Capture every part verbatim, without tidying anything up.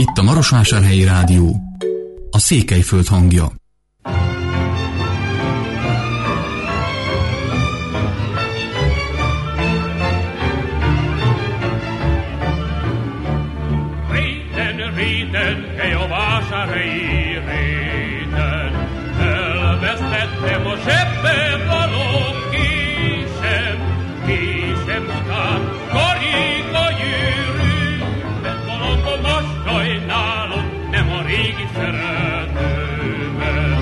Itt a Marosvásárhelyi Rádió, a Székelyföld hangja. Réten, réten, hely a vásárhelyi réten, elvesztettem a zsebben való késem, késem után karik a gyűrű, mert valóban most sajnálom, nem a régi szeretőmet.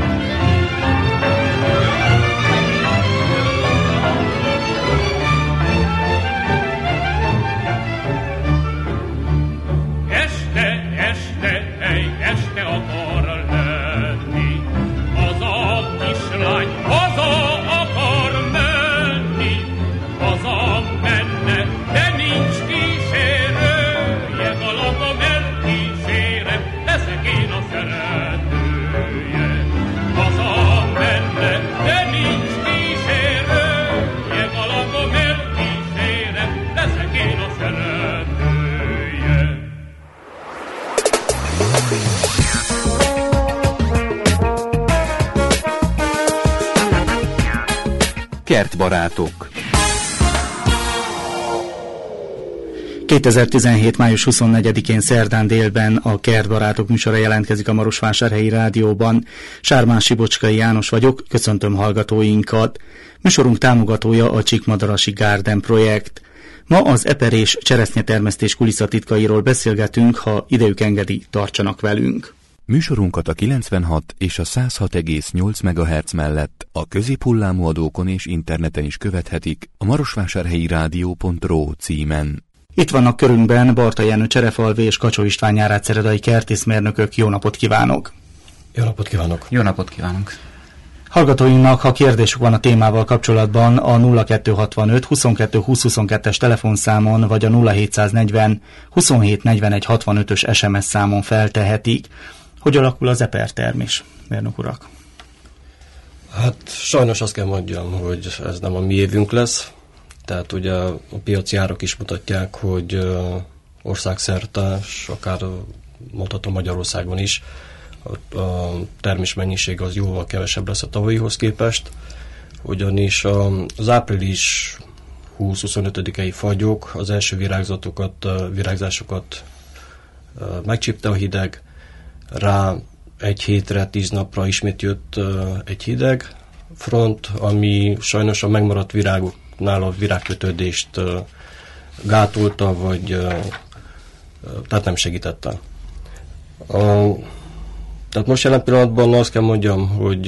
Este, este, hely, este akar lenni, az a kislány haza akar menni, haza menne, de nincs kísérője, galambom elkísérem, leszek én a szeretője. Haza menne, de nincs kísérője, galambom elkísérem, leszek én a szeretője. Kertbarátok. kétezer-tizenhét. május huszonnegyedikén szerdán délben a Kertbarátok műsora jelentkezik a Marosvásárhelyi Rádióban. Sármán Sibocskai János vagyok, köszöntöm hallgatóinkat. Műsorunk támogatója a Csíkmadarasi Garden projekt. Ma az eperés cseresznyetermesztés kulisszatitkairól beszélgetünk, ha idejük engedi, tartsanak velünk. Műsorunkat a kilencvenhat és a száz hat egész nyolc megahertz mellett a középhullámú adókon és interneten is követhetik a marosvásárhelyi rádió pont ro címen. Itt vannak körünkben Barta Jenő Cserefalvi és Kacsó István Nyárád-Szeredai kertészmérnökök. Jó napot kívánok! Jó napot kívánok! Jó napot kívánok! Hallgatóinknak, ha kérdésük van a témával kapcsolatban, a nulla kettő hatvanöt huszonkettő húsz huszonkettes telefonszámon vagy a nulla hétszáznegyven huszonhét negyvenegy hatvanötös es em es számon feltehetik. Hogy alakul az epertermés, mérnök urak? Hát sajnos azt kell mondjam, hogy ez nem a mi évünk lesz. Tehát ugye a piaci árak is mutatják, hogy országszerte, akár mondhatom Magyarországon is, a termés mennyiség az jóval kevesebb lesz a tavalyihoz képest, ugyanis az április húsz-huszonötödikei fagyok az első virágzatokat, virágzásokat megcsípte a hideg, rá egy hétre, tíz napra ismét jött egy hideg front, ami sajnos a megmaradt virágoknál a virágkötődést gátolta, vagy tehát nem segítette. A, tehát most jelen pillanatban azt kell mondjam, hogy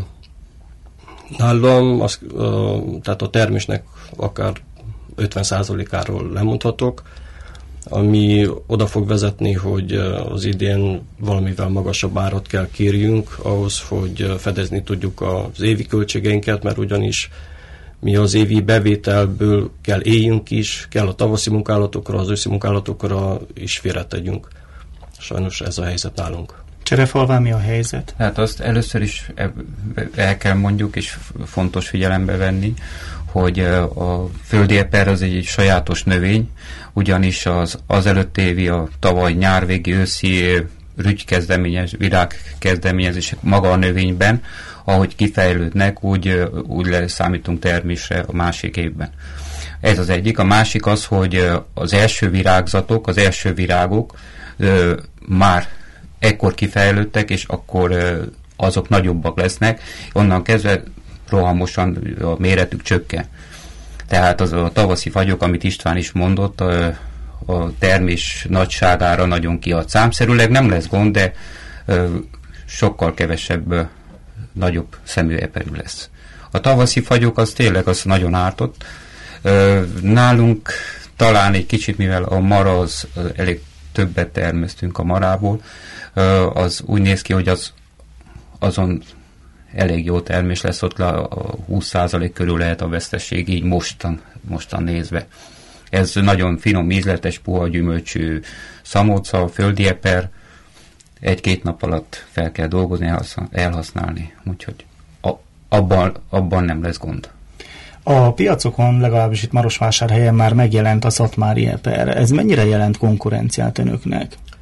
nálam az, tehát a termésnek akár ötven százalékáról lemondhatok, ami oda fog vezetni, hogy az idén valamivel magasabb árat kell kérjünk ahhoz, hogy fedezni tudjuk az évi költségeinket, mert ugyanis mi az évi bevételből kell éljünk is, kell a tavaszi munkálatokra, az őszi munkálatokra is félretegyünk. Sajnos ez a helyzet nálunk. Cserefalván mi a helyzet? Hát azt először is el kell mondjuk, és fontos figyelembe venni, hogy a földi eper az egy sajátos növény, ugyanis az, az előtt évi, a tavaly nyárvégi őszi rügykezdeményez, virágkezdeményezések maga a növényben, ahogy kifejlődnek, úgy, úgy leszámítunk termésre a másik évben. Ez az egyik. A másik az, hogy az első virágzatok, az első virágok ö, már ekkor kifejlődtek, és akkor ö, azok nagyobbak lesznek, onnan kezdve rohamosan a méretük csökken. Tehát az a tavaszi fagyok, amit István is mondott, a, a termés nagyságára nagyon kiad. Számszerűleg nem lesz gond, de ö, sokkal kevesebb, ö, nagyobb szemű eperű lesz. A tavaszi fagyok az tényleg az nagyon ártott. Ö, nálunk talán egy kicsit, mivel a mara az elég többet termesztünk a marából, ö, az úgy néz ki, hogy az azon elég jó termés lesz, ott a húsz százalék körül lehet a veszteség, így mostan, mostan nézve. Ez nagyon finom, ízletes, puha gyümölcsű szamóca, földi eper, egy-két nap alatt fel kell dolgozni, elhasználni, úgyhogy abban, abban nem lesz gond. A piacokon, legalábbis itt Marosvásárhelyen már megjelent a szatmári eper. Ez mennyire jelent konkurenciát önöknek?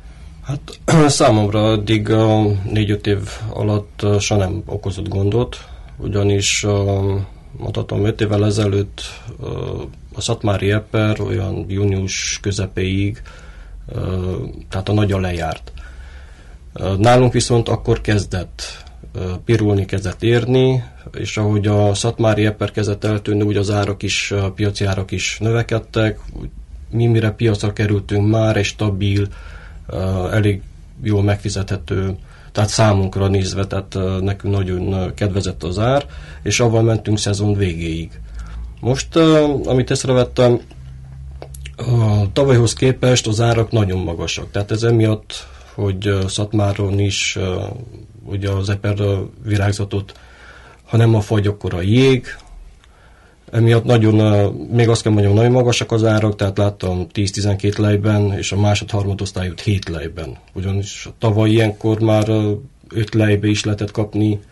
Hát számomra eddig a négy-öt év alatt se nem okozott gondot, ugyanis mondhatom öt évvel ezelőtt a szatmári eper olyan június közepéig, tehát a nagyon lejárt. Nálunk viszont akkor kezdett pirulni, kezdett érni, és ahogy a szatmári eper kezdett eltűnni, úgy az árak is, a piaci árak is növekedtek. Mi mire piacra kerültünk már, egy stabil, elég jól megfizethető, tehát számunkra nézve, tehát nekünk nagyon kedvezett az ár, és avval mentünk szezon végéig. Most, amit észrevettem, a tavalyhoz képest az árak nagyon magasak, tehát ez emiatt, hogy Szatmáron is ugye az eper virágzatot, ha nem a fagy, akkor a jég. Emiatt nagyon, még azt kell mondjam, nagyon magasak az árak, tehát láttam tíz-tizenkét lejben, és a másod-harmadosztályút hét lejben. Ugyanis tavaly ilyenkor már öt lejbe is lehetett kapni,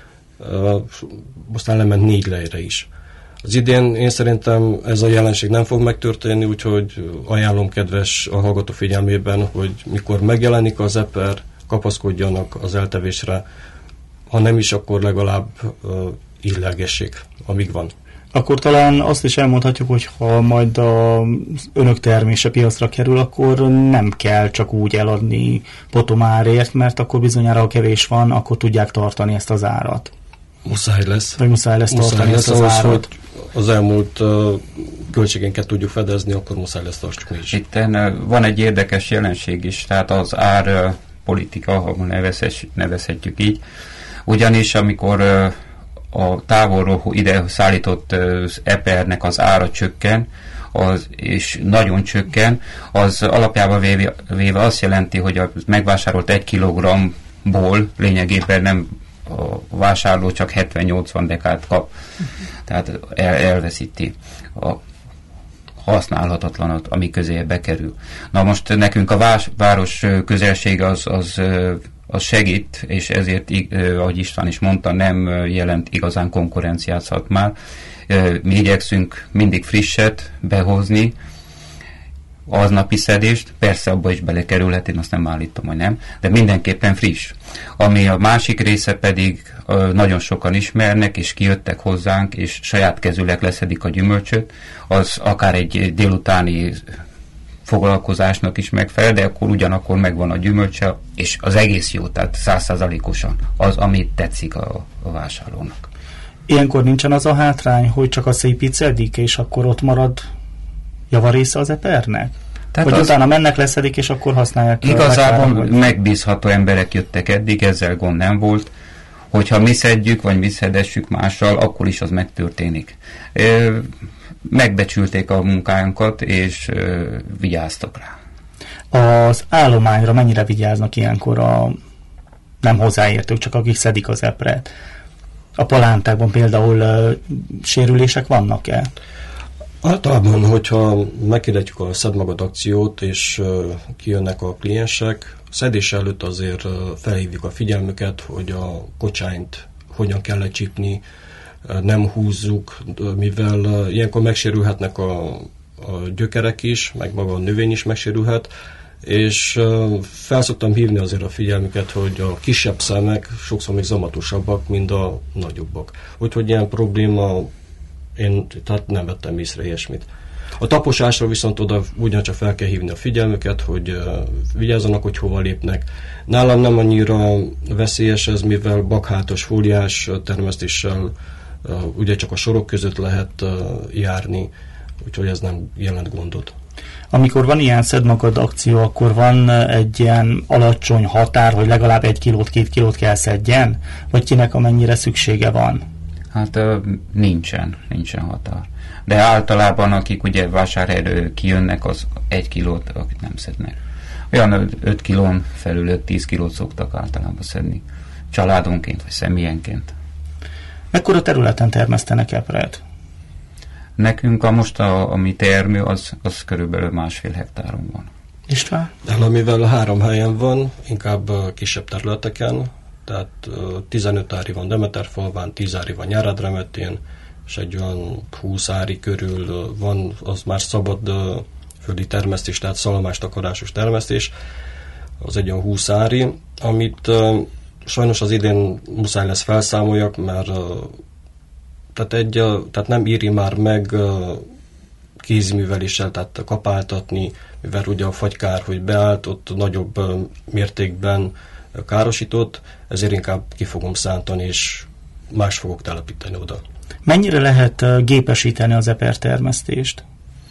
aztán lement négy lejre is. Az idén én szerintem ez a jelenség nem fog megtörténni, úgyhogy ajánlom kedves a hallgató figyelmében, hogy mikor megjelenik az eper, kapaszkodjanak az eltevésre, ha nem is, akkor legalább uh, illegessék, amíg van. Akkor talán azt is elmondhatjuk, hogy ha majd az önök termése piacra kerül, akkor nem kell csak úgy eladni potomárért, mert akkor bizonyára, ha kevés van, akkor tudják tartani ezt az árat. Muszáj lesz. Vagy muszáj lesz muszáj tartani lesz, ezt az árat. Hogy az elmúlt uh, költségénket tudjuk fedezni, akkor muszáj lesz tartsuk mi is. Itt van egy érdekes jelenség is, tehát az ár politika, ha nevezhetjük így, ugyanis amikor a távolról ide szállított az epernek az ára csökken, az, és nagyon csökken, az alapjában véve, véve azt jelenti, hogy a megvásárolt egy kilogrammból lényegében nem a vásárló csak hetven-nyolcvan dekát kap, tehát el, elveszíti a használhatatlanat, ami közé bekerül. Na most nekünk a vás, város közelsége az, az, az segít, és ezért, ahogy István is mondta, nem jelent igazán konkurenciát Szatmár. Mi igyekszünk mindig frisset behozni, aznapi szedést, persze abba is belekerülhet, én azt nem állítom, hogy nem, de mindenképpen friss. Ami a másik része pedig nagyon sokan ismernek, és kijöttek hozzánk, és saját kezűleg leszedik a gyümölcsöt, az akár egy délutáni foglalkozásnak is megfelel, de akkor ugyanakkor megvan a gyümölcse, és az egész jó, tehát százszázalékosan az, amit tetszik a, a vásárlónak. Ilyenkor nincsen az a hátrány, hogy csak a szépít szedik, és akkor ott marad javarésze az epernek? Tehát hogy utána mennek, leszedik, és akkor használják. Igazából vagy... megbízható emberek jöttek eddig, ezzel gond nem volt. Hogyha mi szedjük, vagy mi szedessük mással, akkor is az megtörténik. Megbecsülték a munkánkat, és vigyáztak rá. Az állományra mennyire vigyáznak ilyenkor a nem hozzáértők, csak akik szedik az epret? A palántákban például sérülések vannak-e? Általában, hogyha meghirdetjük a Szedd Magad akciót, és uh, kijönnek a kliensek, szedés előtt azért uh, felhívjuk a figyelmüket, hogy a kocsányt hogyan kell lecsípni, uh, nem húzzuk, uh, mivel uh, ilyenkor megsérülhetnek a, a gyökerek is, meg maga a növény is megsérülhet, és uh, fel szoktam hívni azért a figyelmüket, hogy a kisebb szemek sokszor még zamatosabbak, mint a nagyobbak. Úgyhogy ilyen probléma, én tehát nem vettem észre ilyesmit. A taposásra viszont oda ugyancsak fel kell hívni a figyelmüket, hogy uh, vigyázzanak, hogy hova lépnek. Nálam nem annyira veszélyes ez, mivel bakhátos fóliás termesztéssel uh, ugye csak a sorok között lehet uh, járni, úgyhogy ez nem jelent gondot. Amikor van ilyen Szedd Magad akció, akkor van egy ilyen alacsony határ, hogy legalább egy kilót, két kilót kell szedjen? Vagy kinek amennyire szüksége van? Hát nincsen, nincsen határ. De általában, akik ugye vásárhelyről kijönnek, az egy kilót, akik nem szednek. Olyan öt kilón felül öt-tíz kilót szoktak általában szedni. Családonként, vagy személyenként. Mekkora területen termesztenek epret? Nekünk a most a, a mi termő, az, az körülbelül másfél hektáron van. István? De mivel három helyen van, inkább kisebb területeken, tehát tizenöt ári van Demeterfalván, tíz ári van Nyárádremetén, és egy olyan húsz ári körül van, az már szabad földi termesztés, tehát szalmás takarásos termesztés. az egy olyan húsz ári, amit uh, sajnos az idén muszáj lesz felszámoljak, mert uh, tehát, egy, uh, tehát nem éri már meg uh, kézműveléssel, tehát kapáltatni, mivel ugye a fagykár, hogy beállt, ott nagyobb uh, mértékben uh, károsított, ezért inkább ki fogom szántani, és más fogok telepíteni oda. Mennyire lehet uh, gépesíteni az epertermesztést?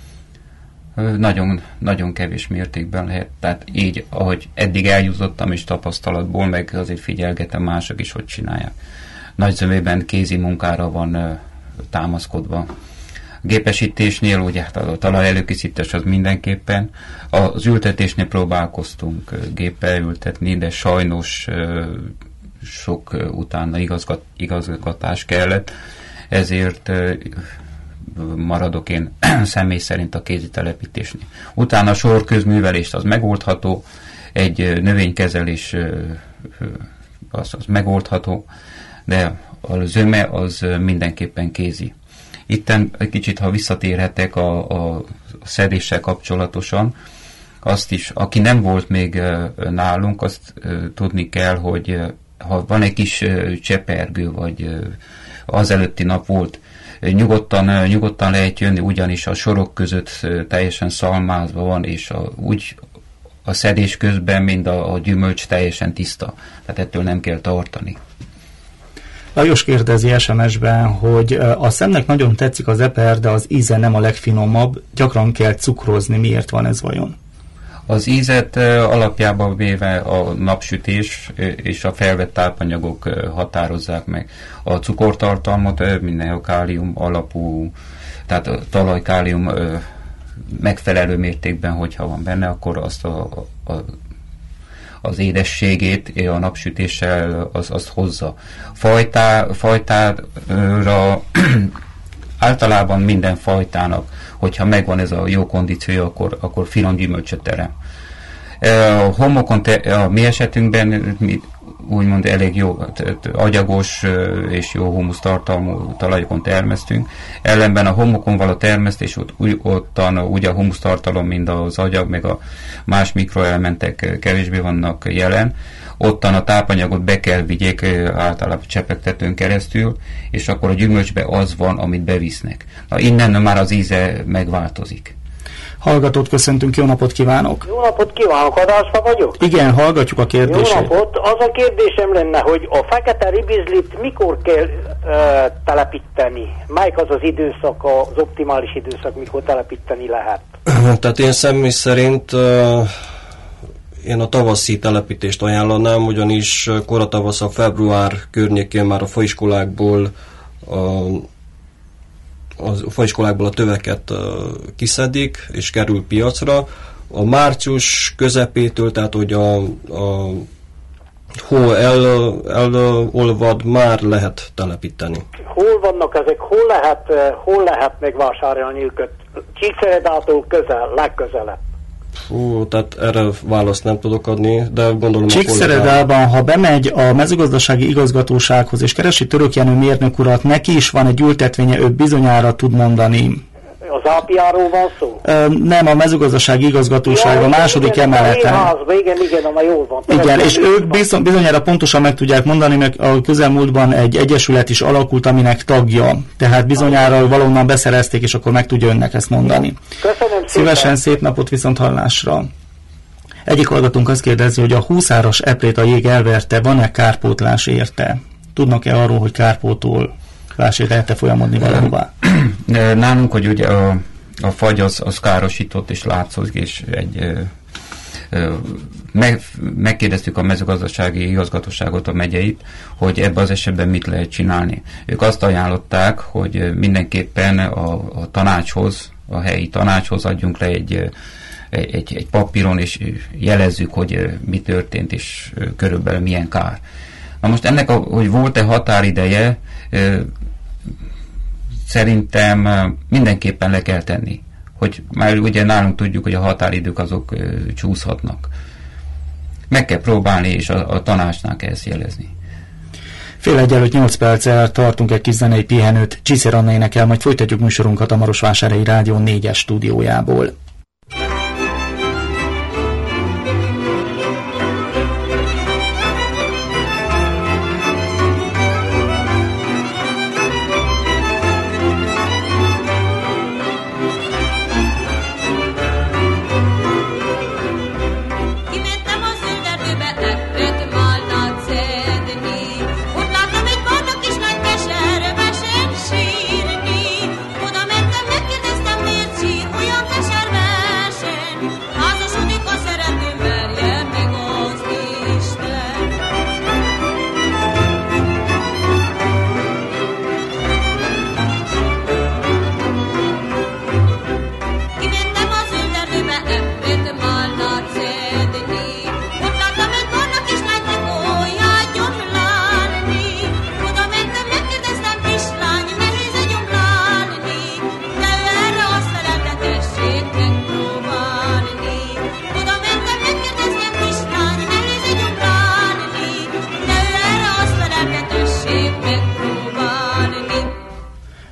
Nagyon, nagyon kevés mértékben lehet, tehát így, ahogy eddig eljutottam is tapasztalatból, meg azért figyelgetem mások is, hogy csinálják. Nagy zömében kézi munkára van uh, támaszkodva. A gépesítésnél ugye hát a talaj előkészítés az mindenképpen. Az ültetésnél próbálkoztunk uh, géppel ültetni, de sajnos uh, sok uh, utána igazgat, igazgatás kellett, ezért uh, maradok én személy szerint a kézi telepítésnél. Utána a sorközművelést az megoldható, egy növénykezelés az, az megoldható, de a zöme az mindenképpen kézi. Itten egy kicsit, ha visszatérhetek a, a szedéssel kapcsolatosan, azt is, aki nem volt még nálunk, azt tudni kell, hogy ha van egy kis csepergő, vagy az előtti nap volt, Nyugodtan, nyugodtan lehet jönni, ugyanis a sorok között teljesen szalmázva van, és a, úgy a szedés közben, mind a, a gyümölcs teljesen tiszta. Tehát ettől nem kell tartani. Lajos kérdezi es em es-ben, hogy a szemnek nagyon tetszik az eper, de az íze nem a legfinomabb, gyakran kell cukrozni. Miért van ez vajon? Az ízet alapjában véve a napsütés és a felvett tápanyagok határozzák meg. A cukortartalmat minden a kálium alapú, tehát a talajkálium megfelelő mértékben, hogyha van benne, akkor azt a, a, az édességét a napsütéssel az, azt hozza. Fajtá, fajtára általában minden fajtának, hogyha megvan ez a jó kondíciója, akkor, akkor finom gyümölcsöt terem. A homokon, te, a mi esetünkben mi úgymond elég jó, agyagos és jó humusztartalmú talajokon termesztünk. Ellenben a homokon való termesztés, ott, ottan úgy a humusztartalom, mint az agyag, meg a más mikroelementek kevésbé vannak jelen. Ottan a tápanyagot be kell vigyék általában csepegtetőn keresztül, és akkor a gyümölcsbe az van, amit bevisznek. Na, innen már az íze megváltozik. Hallgatót köszöntünk, jó napot kívánok! Jó napot kívánok, adásba vagyok? Igen, hallgatjuk a kérdését. Jó napot, az a kérdésem lenne, hogy a fekete ribizlit mikor kell uh, telepíteni? Melyik az az időszak, az optimális időszak, mikor telepíteni lehet? Tehát én személy szerint uh, én a tavaszi telepítést ajánlanám, ugyanis koratavasz a február környékén már a faiskolákból a a faiskolákból a töveket uh, kiszedik, és kerül piacra. A március közepétől, tehát hogy a, a hó el, elolvad, már lehet telepíteni. Hol vannak ezek? Hol lehet, hol lehet megvásárolni őket? Csíkszeredától közel, legközelebb. Hú, tehát erre választ nem tudok adni, de gondolom... Csíkszeredában, ha bemegy a mezőgazdasági igazgatósághoz és keresi Török Jenő mérnök urat, neki is van egy ültetvénye, ő bizonyára tud mondani. Az ápiáról van szó? Ö, nem, a mezőgazdasági igazgatóság, a második igen, emeleten. A igen, igen, amely jól van. Igen, és ők bizony, bizonyára pontosan meg tudják mondani, mert a közelmúltban egy egyesület is alakult, aminek tagja. Tehát bizonyára valonnan beszerezték, és akkor meg tudja önnek ezt mondani. Köszönöm szépen. Szívesen, szép napot, viszont hallásra. Egyik hallgatónk azt kérdezi, hogy a húszáras eprét a jég elverte, van-e kárpótlás érte? Tudnak-e arról, hogy kárpótol lehet-e folyamodni valahová? Nálunk, hogy ugye a, a fagy az, az károsított és látszik, és egy ö, ö, meg, megkérdeztük a mezőgazdasági igazgatóságot, a megyeit, hogy ebben az esetben mit lehet csinálni. Ők azt ajánlották, hogy mindenképpen a, a tanácshoz, a helyi tanácshoz adjunk le egy, egy, egy papíron, és jelezzük, hogy mi történt, és körülbelül milyen kár. Na most ennek, a, hogy volt-e határideje, szerintem mindenképpen le kell tenni. Hogy már ugye nálunk tudjuk, hogy a határidők azok csúszhatnak. Meg kell próbálni, és a, a tanácsnál kell ezt jelezni. Fél egy előtt nyolc perccel tartunk egy kis zenei pihenőt. Csíszer Anna énekel, majd folytatjuk műsorunkat a Marosvásárhelyi Rádió négyes stúdiójából.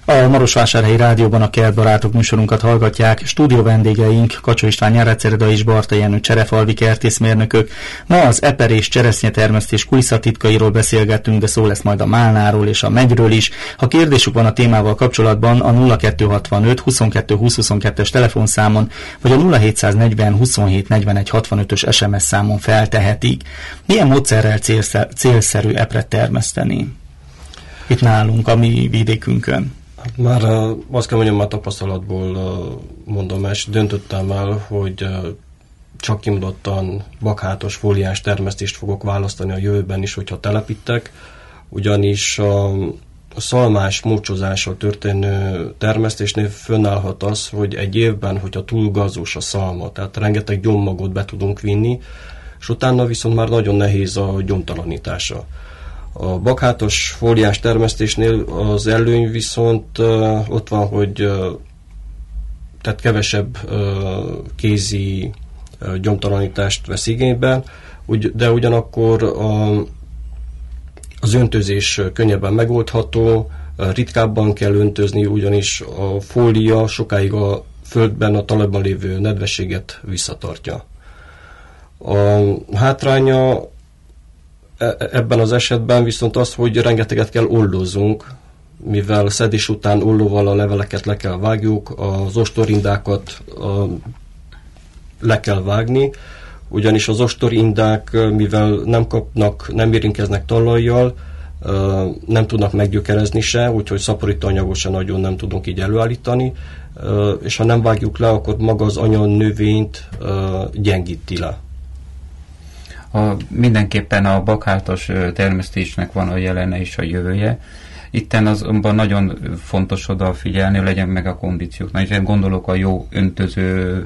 A Marosvásárhelyi Rádióban a Kertbarátok műsorunkat hallgatják. Stúdió vendégeink Kacsó István Nyárád-Cereda és Barta Jenő cserefalvi kertészmérnökök. Ma az eper és cseresznyetermesztés kulisszatitkairól beszélgettünk, de szó lesz majd a málnáról és a megyről is. Ha kérdésük van a témával kapcsolatban, a nulla kettő hatvanöt huszonkettő húsz huszonkettes telefonszámon vagy a nulla hétszáznegyven huszonhét negyvenegy hatvanötös es em es számon feltehetik. Milyen módszerrel célszerű epret termeszteni itt nálunk, a mi vidékünkön? Már azt kell mondjam, már tapasztalatból mondom, és döntöttem el, hogy csak kimondottan bakhátos fóliás termesztést fogok választani a jövőben is, hogyha telepítek, ugyanis a szalmás mócsozással történő termesztésnél fönnállhat az, hogy egy évben, hogyha túl gazos a szalma, tehát rengeteg gyommagot be tudunk vinni, és utána viszont már nagyon nehéz a gyomtalanítása. A bakhátos fóliás termesztésnél az előny viszont uh, ott van, hogy uh, tehát kevesebb uh, kézi uh, gyomtalanítást vesz igénybe, ugy, de ugyanakkor a, az öntözés könnyebben megoldható, uh, ritkábban kell öntözni, ugyanis a fólia sokáig a földben, a talajban lévő nedvességet visszatartja. A hátránya ebben az esetben viszont az, hogy rengeteget kell ollózzunk, mivel szedés után ollóval a leveleket le kell vágjuk, az ostorindákat a, le kell vágni, ugyanis az ostorindák, mivel nem kapnak, nem érinkeznek talajjal, nem tudnak meggyökerezni se, úgyhogy szaporítóanyagot se nagyon nem tudunk így előállítani, és ha nem vágjuk le, akkor maga az anya növényt gyengíti le. A, mindenképpen a bakhátos termesztésnek van a jelene és a jövője. Itten azonban nagyon fontos odafigyelni, hogy legyen meg a kondíciók. Na, és gondolok a jó öntöző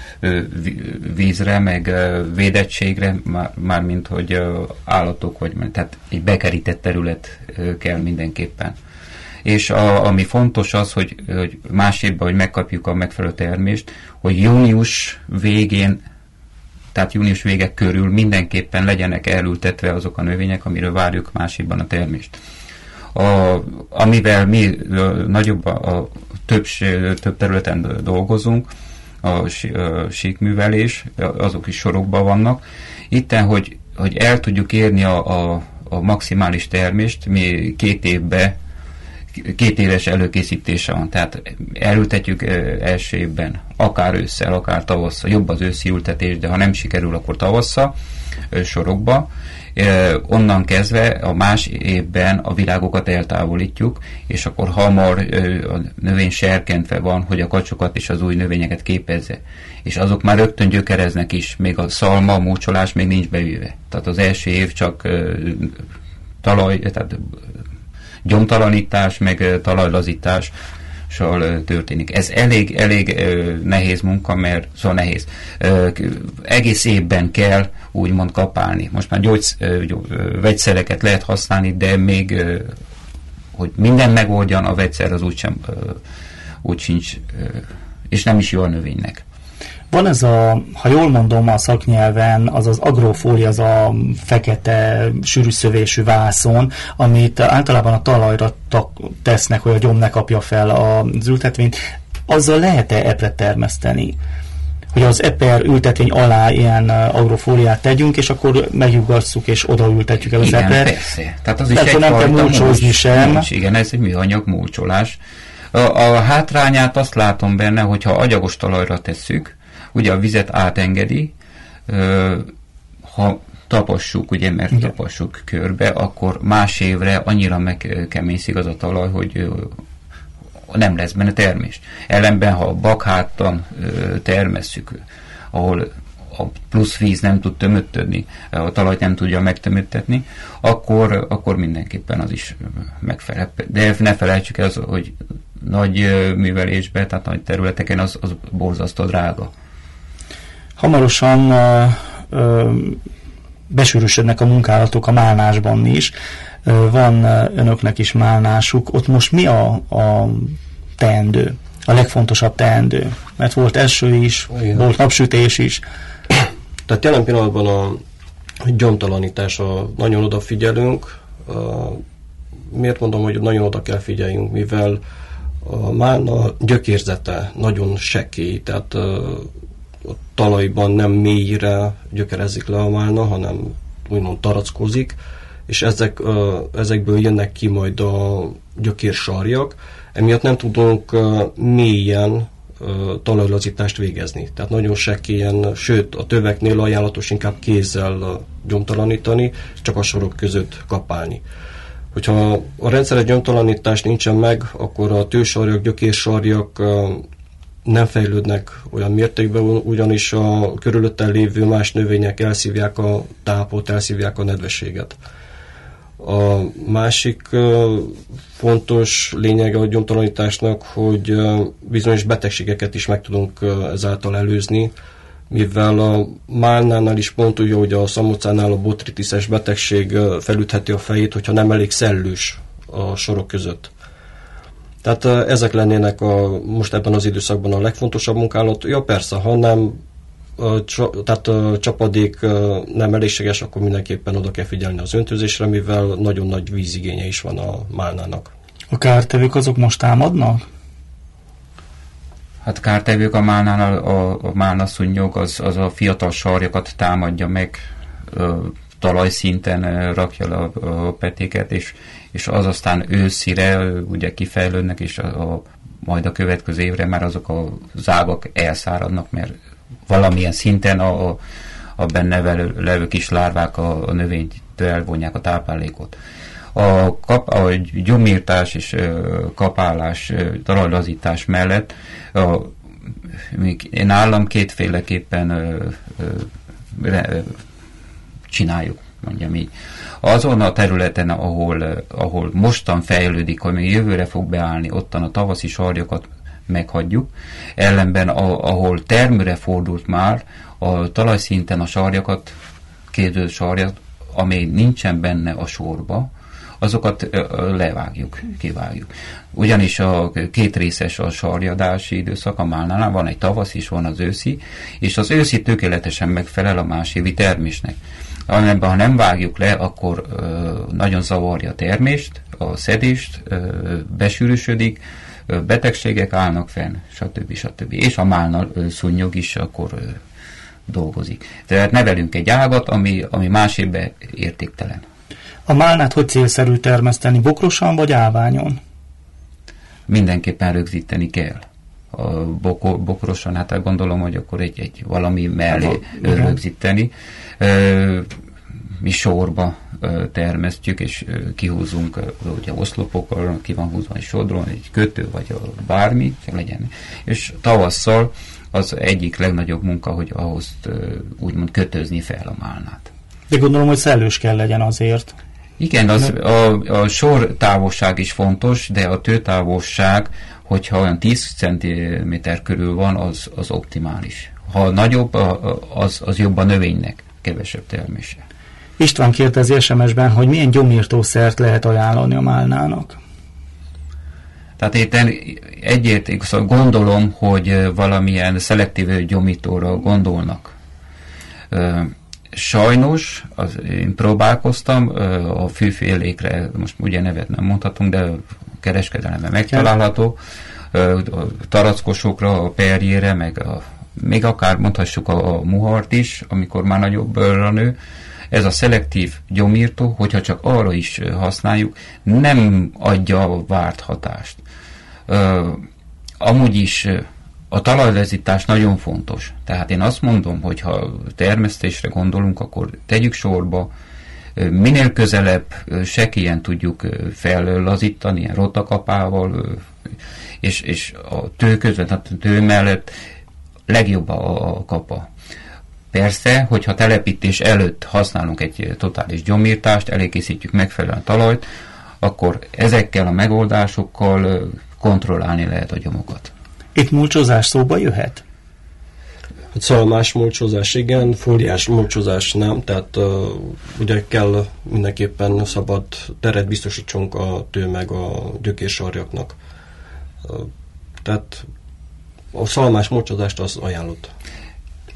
vízre, meg védettségre, mármint hogy állatok, vagy tehát egy bekerített terület kell mindenképpen. És a, ami fontos az, hogy, hogy más évben, hogy megkapjuk a megfelelő termést, hogy június végén, tehát június vége körül mindenképpen legyenek elültetve azok a növények, amiről várjuk másikban a termést. A, amivel mi nagyobb, a, a több, több területen dolgozunk, a, a síkművelés, azok is sorokban vannak. Itten, hogy, hogy el tudjuk érni a, a, a maximális termést, mi két évben, két éves előkészítése van, tehát elültetjük első évben, akár ősszel, akár tavasszal, jobb az őszi ültetés, de ha nem sikerül, akkor tavasszal sorokba. Onnan kezdve a más évben a virágokat eltávolítjuk, és akkor hamar a növény serkentve van, hogy a kacsokat és az új növényeket képezze. És azok már rögtön gyökereznek is, még a szalma, a múcsolás még nincs bevéve. Tehát az első év csak talaj, tehát gyomtalanítás, meg talajlazítás történik. Ez elég, elég nehéz munka, mert szóval nehéz. Egész évben kell úgymond kapálni. Most már gyógysz, vegyszereket lehet használni, de még, hogy minden megoldjan, a vegyszer az úgysem, úgy sincs, és nem is jó a növénynek. Van ez a, ha jól mondom a szaknyelven, az az agrofólia, az a fekete sűrűszövésű vászon, amit általában a talajra tesznek, hogy a gyom ne kapja fel az ültetvényt. Azzal lehet-e epret termeszteni? Hogy az eper ültetvény alá ilyen agrofóliát tegyünk, és akkor megjuggasszuk, és odaültetjük el az igen, epert. Persze. Tehát az is egyfajta nem kell múlcsózni sem. Mulcs, igen, ez egy műanyag múlcsolás. A, a hátrányát azt látom benne, hogyha agyagos talajra tesszük, ugye a vizet átengedi, ha tapassuk, ugye, mert igen. tapassuk körbe, akkor más évre annyira megkeményszik az a talaj, hogy nem lesz benne termés. Ellenben, ha bakhátan termesszük, ahol a plusz víz nem tud tömöttödni, a talajt nem tudja megtömöttetni, akkor, akkor mindenképpen az is megfelel. De ne felejtsük el, az, hogy nagy művelésben, tehát nagy területeken az, az borzasztó drága. Hamarosan ö, ö, besűrűsödnek a munkálatok a málnásban is. Ö, van önöknek is málnásuk. Ott most mi a, a teendő? A legfontosabb teendő? Mert volt eső is, igen. Volt napsütés is. Tehát jelen pillanatban a gyomtalanításra nagyon odafigyelünk. Miért mondom, hogy nagyon oda kell figyeljünk? Mivel A málna gyökérzete nagyon sekély, tehát a talajban nem mélyre gyökerezik le a málna, hanem úgymond tarackozik, és ezek, ezekből jönnek ki majd a gyökérsarjak, emiatt nem tudunk mélyen talajlazítást végezni. Tehát nagyon sekélyen, sőt a töveknél ajánlatos inkább kézzel gyomtalanítani, csak a sorok között kapálni. Hogyha a rendszeres gyomtalanítás nincsen meg, akkor a tősarjak, gyökérsarjak nem fejlődnek olyan mértékben, ugyanis a körülötten lévő más növények elszívják a tápot, elszívják a nedvességet. A másik fontos lényege a gyomtalanításnak, hogy bizonyos betegségeket is meg tudunk ezáltal előzni, mivel a málnánál is pont úgy, hogy a szamocánál a botritiszes betegség felütheti a fejét, hogyha nem elég szellős a sorok között. Tehát ezek lennének a, most ebben az időszakban a legfontosabb munkálat. Ja persze, ha nem, tehát a csapadék nem elégséges, akkor mindenképpen oda kell figyelni az öntözésre, mivel nagyon nagy vízigénye is van a málnának. A kártevők azok most támadnak? Hát kártevők a málnánál, a, a málnaszunnyog az, az a fiatal sarjakat támadja meg, ö, talajszinten rakja le a, a petéket, és, és az aztán őszire ugye kifejlődnek, és a, a, majd a következő évre már azok a zágak elszáradnak, mert valamilyen szinten a, a, a benne levő kis lárvák a, a növénytől elvonják a táplálékot. A, kap, a gyomírtás és ö, kapálás, ö, talajlazítás mellett a, én állam kétféleképpen ö, ö, ö, csináljuk, mondjam így. Azon a területen, ahol, ahol mostan fejlődik, hogy jövőre fog beállni, ottan a tavaszi sarjokat meghagyjuk, ellenben a, ahol termőre fordult már, a talajszinten a sarjakat, két sarjat, amely nincsen benne a sorba, azokat levágjuk, kivágjuk. Ugyanis a két részes a sarjadási időszak a málnánál, van egy tavasz is, van az őszi, és az őszi tökéletesen megfelel a más évi termésnek. Amelyben, ha nem vágjuk le, akkor ö, nagyon zavarja a termést, a szedést, ö, besűrűsödik, ö, betegségek állnak fenn, stb. stb. És a málna ö, szunnyog is akkor ö, dolgozik. Tehát nevelünk egy ágat, ami, ami más évben értéktelen. A málnát hogy célszerű termeszteni, bokrosan vagy állványon? Mindenképpen rögzíteni kell. A boko, bokrosan, hát gondolom, hogy akkor egy, egy valami mellé ö, rögzíteni. Ö, mi sorba ö, termesztjük, és ö, kihúzunk ö, ugye oszlopokkal, ki van húzva egy sodron, egy kötő, vagy a bármi, legyen. És tavasszal az egyik legnagyobb munka, hogy ahhoz ö, úgymond kötözni fel a málnát. De gondolom, hogy szellős kell legyen azért. Igen, az, a, a sor távolság is fontos, de a tőtávolság, hogyha olyan tíz centiméter körül van, az, az optimális. Ha nagyobb, az, az jobb a növénynek, kevesebb termése. István kérdezi es em es-ben, hogy milyen gyomírtószert lehet ajánlani a málnának. Tehát én egyért szóval gondolom, hogy valamilyen szelektív gyomítóra gondolnak. Sajnos, az, én próbálkoztam, a fűfélékre, most ugye nevet nem mondhatunk, de kereskedelemben megtalálható, a tarackosokra, a perjére, meg a, még akár mondhassuk a, a muhart is, amikor már nagyobbra nő. Ez a szelektív gyomírtó, hogyha csak arra is használjuk, nem adja a várt hatást. Amúgy is a talajlazítás nagyon fontos. Tehát én azt mondom, hogy ha termesztésre gondolunk, akkor tegyük sorba, minél közelebb sekélyen tudjuk fellazítani, ilyen rotakapával, és, és a tő között, a tő mellett legjobb a, a kapa. Persze, hogyha telepítés előtt használunk egy totális gyomírtást, elékészítjük megfelelően a talajt, akkor ezekkel a megoldásokkal kontrollálni lehet a gyomokat. Itt mulcsozás szóba jöhet? Szalmás mulcsozás igen, fóliás mulcsozás nem, tehát uh, ugye kell mindenképpen szabad teret biztosítsunk a tő meg a gyökérsarjaknak. Uh, tehát a szalmás mulcsozást az ajánlott.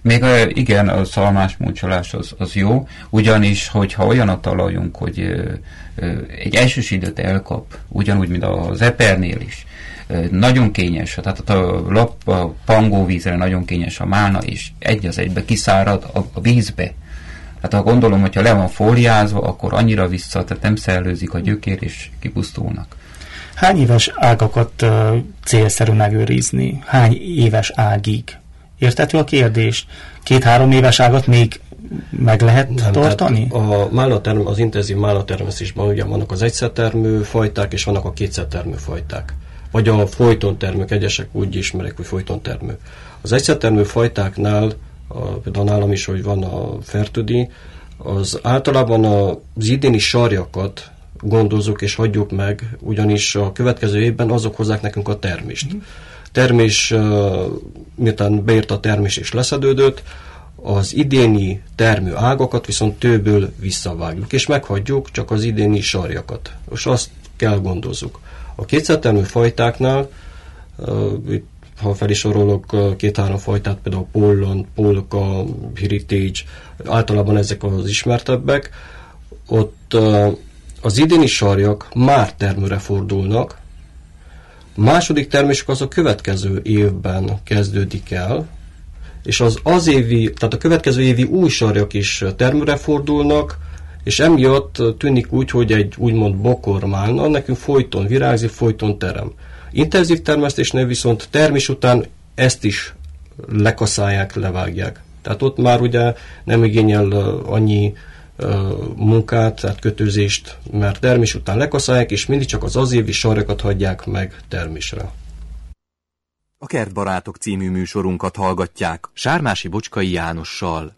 Még igen, a szalmás muncsolás az, az jó, ugyanis, hogyha olyan a talajunk, hogy ö, ö, egy esős időt elkap, ugyanúgy, mint az epernél is, ö, nagyon kényes, tehát a, lap, a pangóvízre nagyon kényes a málna, és egy az egybe kiszárad a, a vízbe. Tehát ha gondolom, hogyha le van fóliázva, akkor annyira vissza, tehát nem szellőzik a gyökér, és kipusztulnak. Hány éves ágakat uh, célszerű megőrizni? Hány éves ágig? Érthető a kérdés? Két-három éves ágat még meg lehet nem, tartani? A málaterm, az intenzív málatermesztésben ugye vannak az egyszertermő fajták, és vannak a kétszertermő fajták. Vagy a folytontermők, egyesek úgy ismerek, hogy folytontermő. Az egyszertermő fajtáknál, a, például nálam is, hogy van a fertődi, az általában az idéni sarjakat gondozzuk és hagyjuk meg, ugyanis a következő évben azok hozzák nekünk a termést. Mm. Termés, miután beért a termés és leszedődött, az idéni termő ágakat viszont tőből visszavágjuk, és meghagyjuk csak az idéni sarjakat. És azt kell gondozzuk. A kétszertermő fajtáknál, ha fel is sorolok két-három fajtát, például pollan, polka, heritage, általában ezek az ismertebbek, ott az idéni sarjak már termőre fordulnak, a második termésük az a következő évben kezdődik el, és az az évi, tehát a következő évi új sarjak is termőre fordulnak, és emiatt tűnik úgy, hogy egy úgymond bokormálna, nekünk folyton virágzik, folyton terem. Intenzív termesztésnél viszont termés után ezt is lekaszálják, levágják. Tehát ott már ugye nem igényel annyi munkát, tehát kötőzést, mert termés után lekaszálják, és mindig csak az az évi sarjakat hagyják meg termésre. A Kertbarátok című műsorunkat hallgatják Sármási Bocskai Jánossal.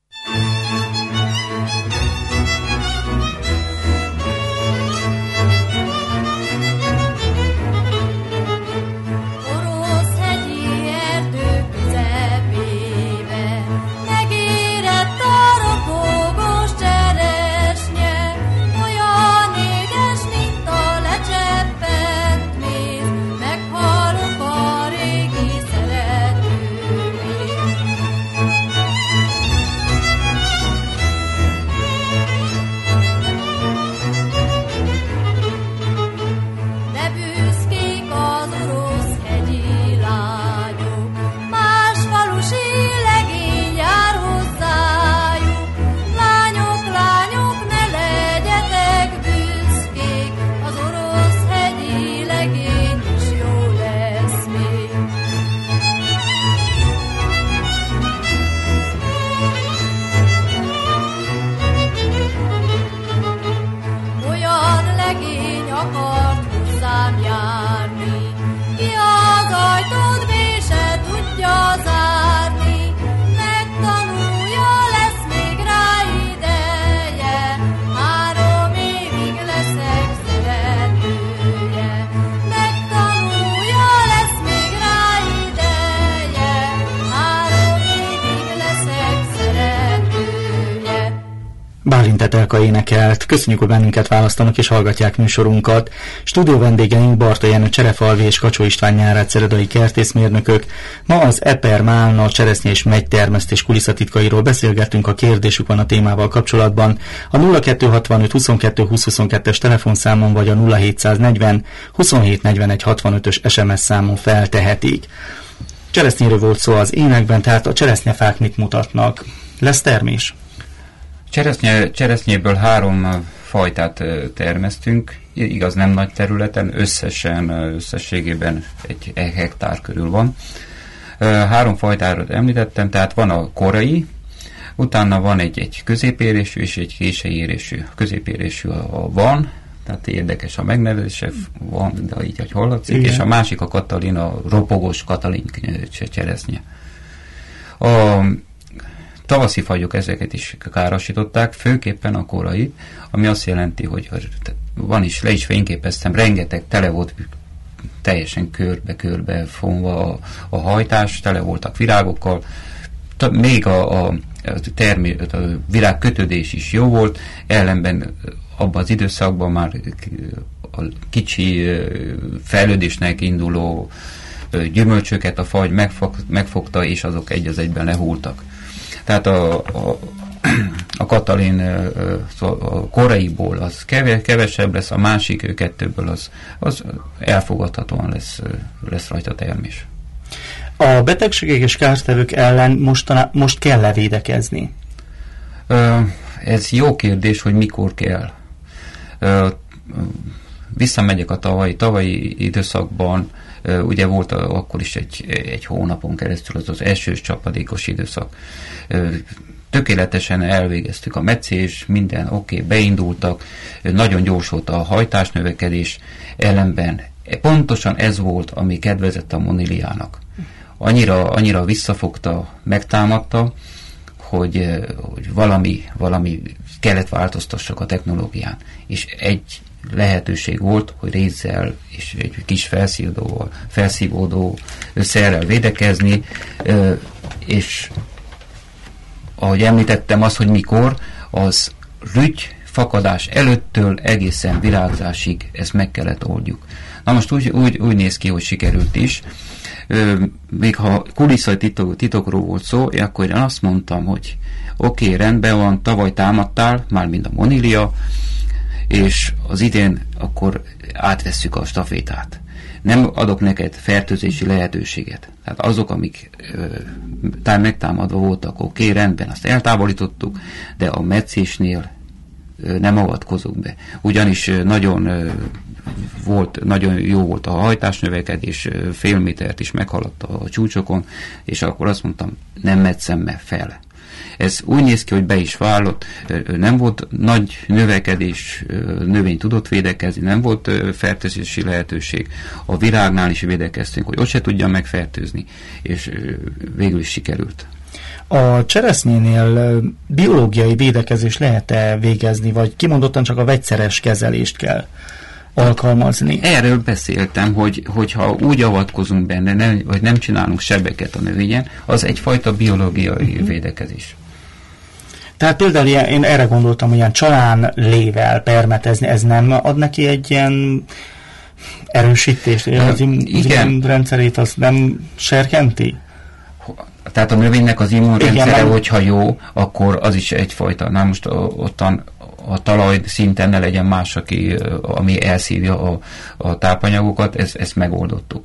Bálint Etelka énekelt. Köszönjük, hogy bennünket választanak és hallgatják műsorunkat. Stúdió vendégeink Barta Jenő Cserefalvi és Kacsó István Nyárát szeredai kertészmérnökök. Ma az eper, málna, cseresznye és megytermesztés kulisszatitkairól beszélgettünk. A kérdésük van a témával kapcsolatban. A nulla kettő hatvanöt huszonkettő húsz huszonkettes telefonszámon vagy a nulla hétszáznegyven huszonhét negyvenegy hatvanötös es em es számon feltehetik. Cseresznyéről volt szó az énekben, tehát a cseresznyefák mit mutatnak? Lesz termés? Cseresznye, cseresznyéből három fajtát termesztünk, igaz nem nagy területen, összesen, összességében egy hektár körül van. Három fajtáról említettem, tehát van a korai, utána van egy, egy középérésű és egy késői érésű. A középérésű a van, tehát érdekes a megnevezése, van, de így, hogy hallatszik, igen. És a másik a Katalin, a ropogós Katalin cseresznye. A tavaszi fajok ezeket is károsították, főképpen a korai, ami azt jelenti, hogy van is, le is fényképeztem, rengeteg tele volt teljesen körbe-körbe fonva a, a hajtás, tele voltak virágokkal, még a, a, termé, a virágkötődés is jó volt, ellenben abban az időszakban már a kicsi fejlődésnek induló gyümölcsöket a fagy megfog, megfogta, és azok egy az egyben lehultak. Tehát a, a, a katalin a koreiból az kevesebb lesz, a másik kettőből az, az elfogadhatóan lesz, lesz rajta termés. A betegségek és kártevők ellen mostaná, most kell levédekezni? Ez jó kérdés, hogy mikor kell. Visszamegyek a tavalyi, tavalyi időszakban, ugye volt a, akkor is egy, egy hónapon keresztül az az esős csapadékos időszak. Tökéletesen elvégeztük a meccés, minden oké, okay, beindultak, nagyon gyors volt a hajtásnövekedés, ellenben pontosan ez volt, ami kedvezett a moniliának. Annyira, annyira visszafogta, megtámadta, hogy, hogy valami, valami kellett változtassak a technológián. És egy lehetőség volt, hogy rézzel és egy kis felszívódóval, felszívódó szerrel védekezni, és ahogy említettem, az, hogy mikor, az rügy fakadás előttől egészen virágzásig ezt meg kellett oldjuk. Na most úgy, úgy, úgy néz ki, hogy sikerült is. Ö, még ha kulisszai titok, titokról volt szó, akkor én azt mondtam, hogy oké, okay, rendben van, tavaly támadtál, már mind a Monilia, és az idén akkor átvesszük a stafétát. Nem adok neked fertőzési lehetőséget. Tehát azok, amik ö, megtámadva voltak, oké, okay, rendben, azt eltávolítottuk, de a meccésnél ö, nem avatkozunk be. Ugyanis ö, nagyon ö, volt, nagyon jó volt a hajtásnövekedés, fél métert is meghaladta a csúcsokon, és akkor azt mondtam, nem metszem meg fel. Ez úgy néz ki, hogy be is vállott, nem volt nagy növekedés, növény tudott védekezni, nem volt fertőzési lehetőség. A virágnál is védekeztünk, hogy ott se tudja megfertőzni, és végül is sikerült. A cseresznyénél biológiai védekezés lehet-e végezni, vagy kimondottan csak a vegyszeres kezelést kell alkalmazni? Erről beszéltem, hogy, hogyha úgy avatkozunk benne, nem, vagy nem csinálunk sebeket a növényen, az egyfajta biológiai uh-huh. védekezés. Tehát például ilyen, én erre gondoltam, hogy ilyen csalán lével permetezni, ez nem ad neki egy ilyen erősítést, uh, az immunrendszerét az nem serkenti? Tehát a növénynek az immunrendszere, igen, hogyha jó, akkor az is egyfajta. Na most ottan a talaj szinten ne legyen más, aki, ami elszívja a, a tápanyagokat, ezt, ezt megoldottuk.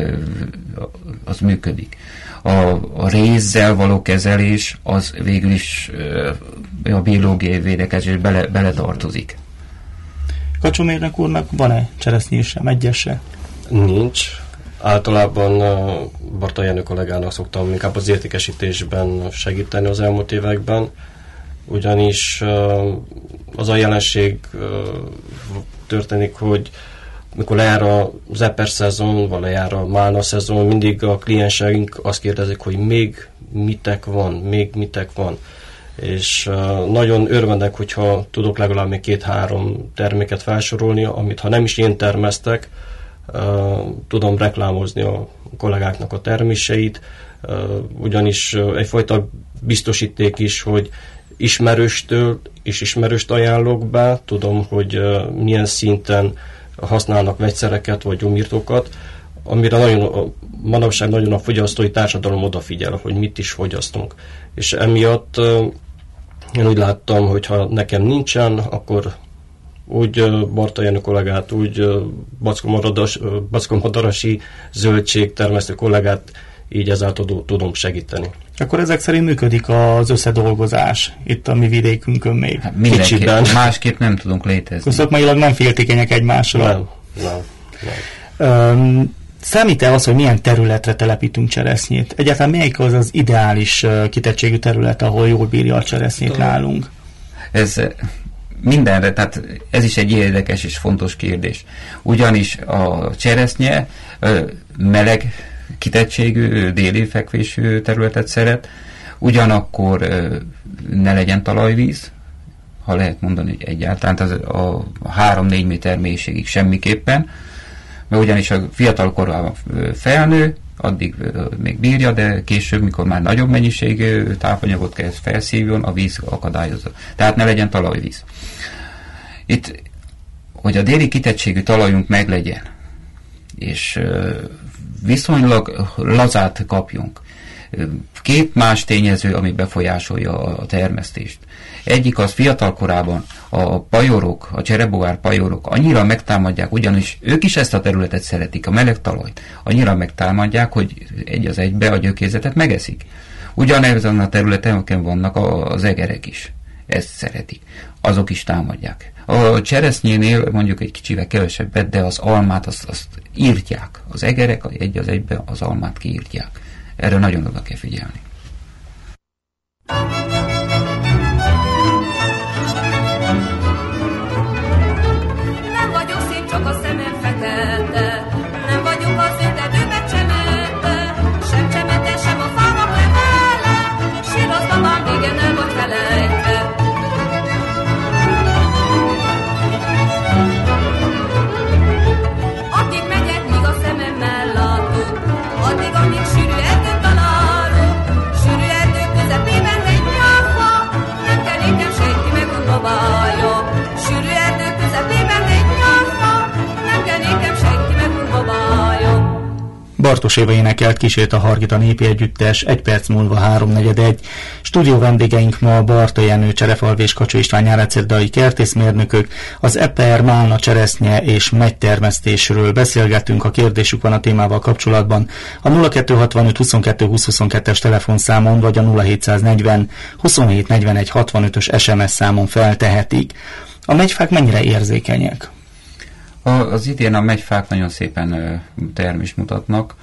Az működik. A, a rézzel való kezelés, az végül is a biológiai védekezés bele, bele tartozik. Kacsomérnek úrnak van-e cseresznyésem, egyese? Nincs. Általában Barta Jenő kollégának szoktam inkább az értékesítésben segíteni az elmúlt években, ugyanis az a jelenség történik, hogy mikor lejár az eper szezon, vagy lejár a málna szezon, mindig a klienseink azt kérdezik, hogy még mitek van, még mitek van. És nagyon örvendek, hogyha tudok legalább még két-három terméket felsorolni, amit ha nem is én termesztek, tudom reklámozni a kollégáknak a terméseit, ugyanis egyfajta biztosíték is, hogy ismerőstől és ismerőst ajánlok be, tudom, hogy milyen szinten használnak vegyszereket vagy gyomírtókat, amire nagyon, manapság nagyon a fogyasztói társadalom odafigyel, hogy mit is fogyasztunk. És emiatt én úgy láttam, hogy ha nekem nincsen, akkor úgy Barta Jenő kollégát, úgy Backo-Madarasi zöldségtermesztő kollégát így ezáltal tudom segíteni. Akkor ezek szerint működik az összedolgozás itt a mi vidékünkön még. Hát mindenképp, másképp nem tudunk létezni. Szakmailag nem féltékenyek egymásra. Nem, nem, nem. Um, Számít-e az, hogy milyen területre telepítünk cseresznyét? Egyáltalán melyik az az ideális kitettségű terület, ahol jól bírja a cseresznyét nálunk? Ez mindenre, tehát ez is egy érdekes és fontos kérdés. Ugyanis a cseresznye meleg kitettségű, déli fekvésű területet szeret, ugyanakkor ne legyen talajvíz, ha lehet mondani egyáltalán, az a három-négy méter mélységig semmiképpen, mert ugyanis a fiatal korában felnő, addig még bírja, de később, mikor már nagyobb mennyiségű tápanyagot kell felszívjon, a víz akadályozza. Tehát ne legyen talajvíz. Itt, hogy a déli kitettségű talajunk meglegyen, és viszonylag lazát kapjunk, két más tényező, ami befolyásolja a termesztést. Egyik az fiatal korában a pajorok, a csereboár pajorok annyira megtámadják, ugyanis ők is ezt a területet szeretik, a meleg talajt, annyira megtámadják, hogy egy az egybe a gyökérezetet megeszik. Ugyanezen a területen vannak az egerek is. Ezt szeretik. Azok is támadják. A cseresznyénél mondjuk egy kicsivel kevesebbet, de az almát azt, azt írtják. Az egerek egy az egybe az almát kiírtják. Erre nagyon oda kell figyelni. Nem vagyok szép, csak a szemem fekete. Nem vagyok az ültetőbe csemete. Sem csemete, sem a fának levele. Sír az babám, igen, el vagy felejtve. Addig megyek, míg a szememmel látok. Addig, amíg sűrű erdőt találok. Sűrű erdő közepében egy nyárfa. Nem kell nékem senki megundobálja. Sűrű erdő közepében egy nyárfa. Nem kell nékem senki megundobálja. Bartos Éva énekelt, kísért a Hargita Népi Együttes, egy perc múlva háromnegyed egy. Stúdió vendégeink ma Barta Jenő, Cserefalvi és Kacsó István nyáregyszerdai kertészmérnökök, az eper, málna, cseresznye és megytermesztésről beszélgetünk. A kérdésük van a témával kapcsolatban a nulla kettő hatvanöt huszonkettő húsz huszonkettes telefonszámon, vagy a nulla hétszáznegyven huszonhét negyvenegy hatvanötös es em es számon feltehetik. A megyfák mennyire érzékenyek? Az idén a megyfák nagyon szépen termést mutatnak.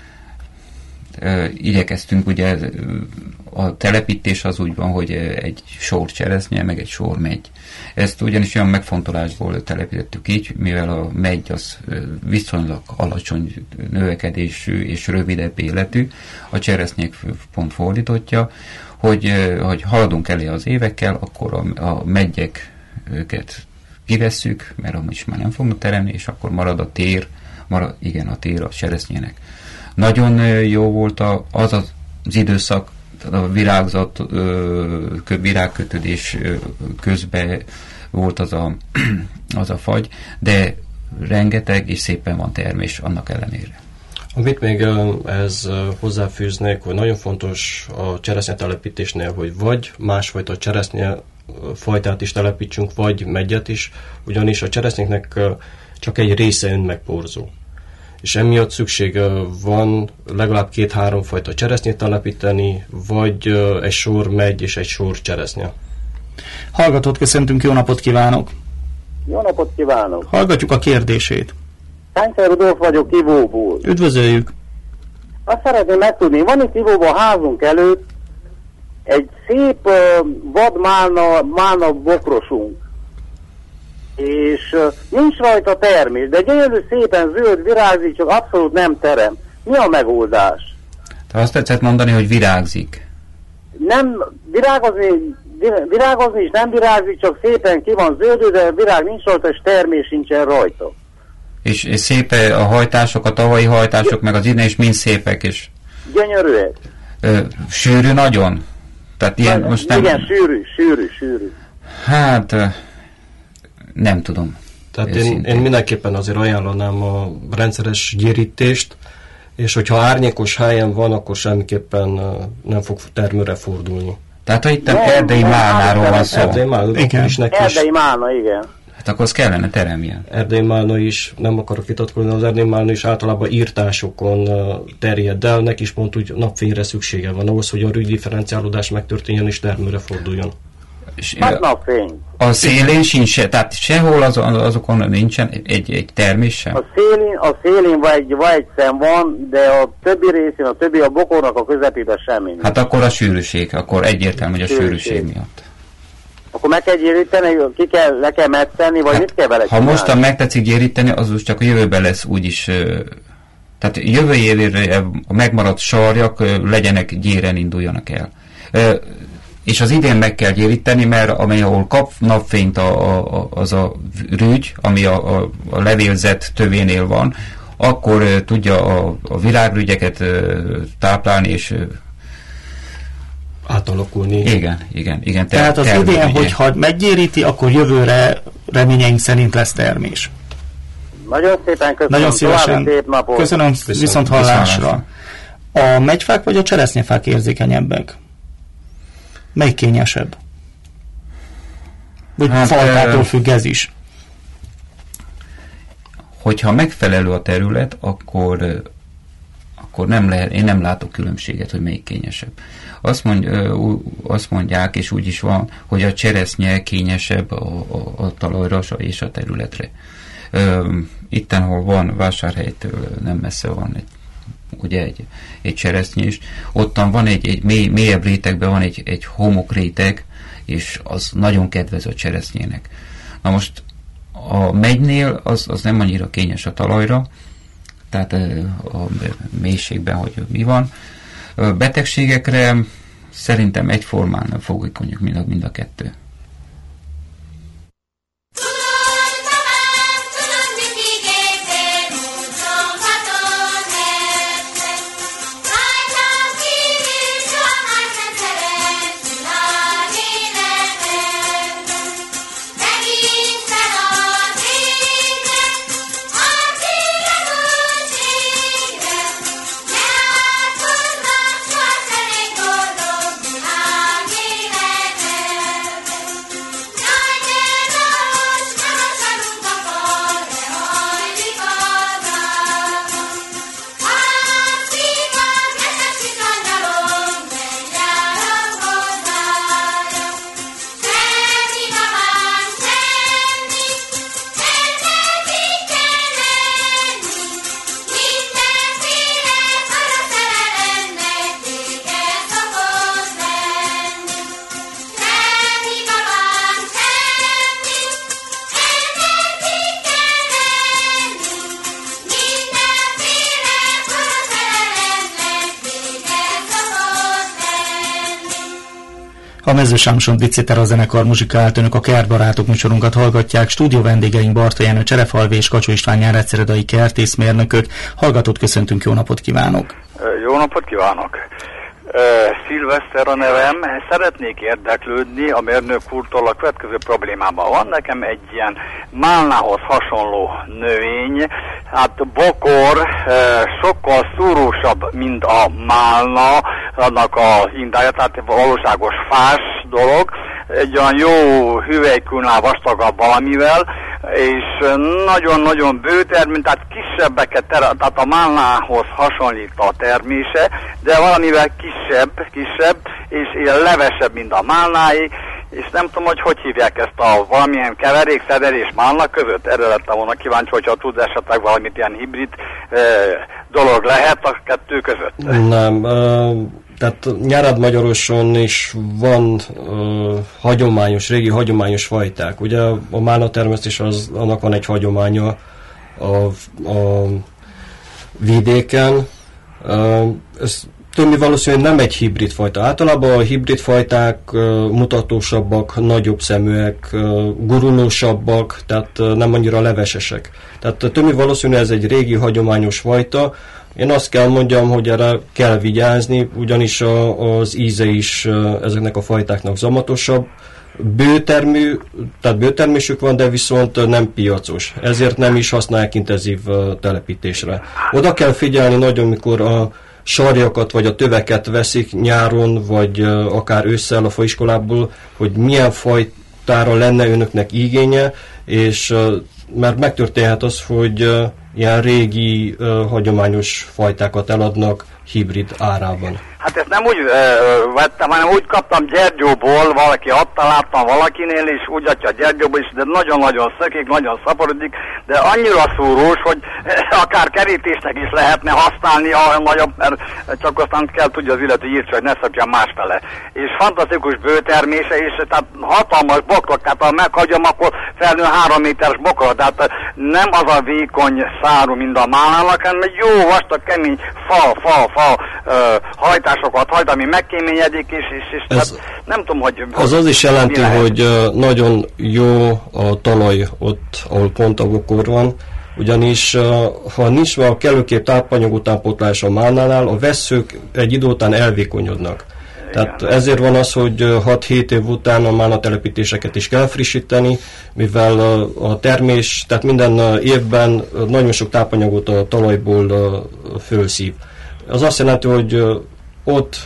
Igyekeztünk, ugye a telepítés az úgy van, hogy egy sor cseresznye, meg egy sor megy. Ezt ugyanis olyan megfontolásból telepítettük így, mivel a megy az viszonylag alacsony növekedésű és rövidebb életű, a cseresznyék pont fordítottja, hogy, hogy haladunk elé az évekkel, akkor a, a meggyeket kivesszük, mert amúgy már nem fognak teremni, és akkor marad a tér, marad, igen, a tér a cseresznyének. Nagyon jó volt a, az az időszak, a virágzat, virágkötődés közben volt az a, az a fagy, de rengeteg és szépen van termés annak ellenére. Amit még ez hozzáfűznék, hogy nagyon fontos a cseresznye telepítésnél, hogy vagy másfajta cseresznye fajtát is telepítsünk, vagy megyet is, ugyanis a cseresznyéknek csak egy része önmegporzó. És emiatt szüksége van legalább két-három fajta cseresznyét telepíteni, vagy egy sor megy és egy sor cseresznye. Hallgatót köszöntünk, jó napot kívánok! Jó napot kívánok! Hallgatjuk a kérdését. Sáncser Rudolf vagyok Ivóból. Üdvözöljük! Azt szeretném megtudni, van itt Ivóban a házunk előtt egy szép uh, vadmálna málna bokrosunk, és uh, nincs rajta termés, de gyönyörű szépen zöld virágzik, csak abszolút nem terem. Mi a megoldás? Te azt tetszett mondani, hogy virágzik. Nem, virágozni, virágozni is nem virágzik, csak szépen ki van zöldő, de virág nincs rajta, és termés nincsen rajta. És, és szép a hajtások, a tavalyi hajtások, meg az idén is mind szépek, és gyönyörűek. Ö, sűrű nagyon? Tehát ilyen, Na, most nem... Igen, sűrű, sűrű, sűrű. Hát, nem tudom. Tehát én, én mindenképpen azért ajánlanám a rendszeres gyérítést, és hogyha árnyékos helyen van, akkor semmiképpen nem fog termőre fordulni. Tehát, ha itt erdei málnáról van szó. Erdei málna, igen. Is neki Erdei málna, igen. Hát akkor az kellene teremjen. Erdei málna is, nem akarok vitatkozni, az erdei málna is általában írtásokon terjed el, neki is pont úgy napfényre szüksége van ahhoz, hogy a rügydifferenciálódás megtörténjen és termőre forduljon. Hát napfény. A szélén sincs, tehát sehol az, azokon nincsen egy, egy termés sem? A szélén, a szélén vagy egy, vagy egy szem van, de a többi részén, a többi a bokornak a közepében semmi. Hát akkor a sűrűség, akkor egyértelmű, hogy a sűrűség, sűrűség miatt. Akkor meg kell gyéríteni, ki kell, le kell metszeni, vagy hát, mit kell vele ha mostan megtetszik gyéríteni, az úgy csak a jövőben lesz úgyis, tehát jövő évére a megmaradt sarjak legyenek gyéren, induljanak el. És az idén meg kell gyéríteni, mert amely ahol kap napfényt a, a, az a rügy, ami a, a, a levélzet tövénél van, akkor uh, tudja a, a virágrügyeket uh, táplálni és uh, átalakulni. Igen, igen, igen. Ter- Tehát az ter- idén, igen. Hogyha meggyéríti, akkor jövőre reményeink szerint lesz termés. Nagyon szépen köszönöm. Nagyon szívesen. Szép napot. Köszönöm, viszont, viszont hallásra. A megyfák vagy a cseresznyefák érzékenyebbek? Melyik kényesebb? Vagy hát, fajtától függ ez is? Hogyha megfelelő a terület, akkor, akkor nem lehet, én nem látok különbséget, hogy melyik kényesebb. Azt, mond, azt mondják, és úgy is van, hogy a cseresznye kényesebb a, a, a talajra és a területre. Itten, hol van, Vásárhelytől nem messze van egy, ugye egy, egy cseresznye is, ottan van egy, egy mély, mélyebb rétegben van egy, egy homokréteg, és az nagyon kedvez a cseresznyének. Na most a megynél az, az nem annyira kényes a talajra, tehát a mélységben, hogy mi van. Betegségekre szerintem egyformán nem fogékonyak mind a, mind a kettő. A Mező Sámson Bicitera zenekar muzsikált, önök a Kertbarátok műsorunkat hallgatják. Stúdió vendégeink Barta Jenő Cserefalvi és Kacsó István nyáregyszeredai kertészmérnökök. Hallgatót köszöntünk, jó napot kívánok! Jó napot kívánok! Szilveszter a nevem, szeretnék érdeklődni a mérnök úrtól a következő problémában. Van nekem egy ilyen málnához hasonló növény, hát bokor, sokkal szúrósabb, mint a málna, annak a indája, tehát valóságos fás dolog, egy olyan jó hüvelykúnál vastagabb valamivel, és nagyon-nagyon bőtermű, tehát kisebbeket, tehát a málnához hasonlít a termése, de valamivel kisebb, kisebb, és ilyen levesebb, mint a málnái, és nem tudom, hogy hogy hívják ezt a valamilyen keverék, szeder és málna között. Erre lettem volna kíváncsi, hogyha tud esetleg valamit ilyen hibrid e, dolog lehet a kettő között. Nem, uh, tehát Nyárad-Magyaroson is van uh, hagyományos, régi hagyományos fajták. Ugye a málna termesztés, az, annak van egy hagyománya a, a vidéken. Uh, ez többi valószínűleg nem egy hibrid fajta. Általában a hibrid fajták uh, mutatósabbak, nagyobb szeműek, uh, gurulósabbak, tehát uh, nem annyira levesesek. Tehát uh, többi valószínűleg ez egy régi hagyományos fajta. Én azt kell mondjam, hogy erre kell vigyázni, ugyanis a, az íze is uh, ezeknek a fajtáknak zamatosabb. Bőtermű, tehát bőtermésük van, de viszont nem piacos. Ezért nem is használják intenzív uh, telepítésre. Oda kell figyelni nagyon, mikor a sarjakat vagy a töveket veszik nyáron, vagy uh, akár ősszel a faiskolából, hogy milyen fajtára lenne önöknek igénye, és uh, mert megtörténhet az, hogy uh, ilyen régi, uh, hagyományos fajtákat eladnak hibrid árában. Hát ezt nem úgy ö, vettem, hanem úgy kaptam Gyergyóból, valaki adta, láttam valakinél, és úgy adja Gyergyóból is, de nagyon-nagyon szökik, nagyon szaporodik, de annyira szúrós, hogy akár kerítésnek is lehetne használni a nagyobb, mert csak aztán kell tudja az illető írtsa, hogy ne szökjen másfele. És fantasztikus bőtermése, és tehát hatalmas bokrok, tehát ha meghagyom, akkor felnő három méteres bokrok, tehát nem az a vékony szárú, mint a málnának, hanem egy jó vastag, kemény fa, fa, fa ö, hajtás, sokat hajt, ami megkéményedik, és, és, és ez, hát nem tudom, hogy... Az az is jelenti, hogy nagyon jó a talaj ott, ahol pont a bokor van, ugyanis ha nincs a kellőképp tápanyag utánpótlás a málnánál, a vesszők egy idő után elvékonyodnak. Tehát ezért van az, hogy hat-hét év után a málna telepítéseket is kell frissíteni, mivel a termés, tehát minden évben nagyon sok tápanyagot a talajból fölszív. Az azt jelenti, hogy ott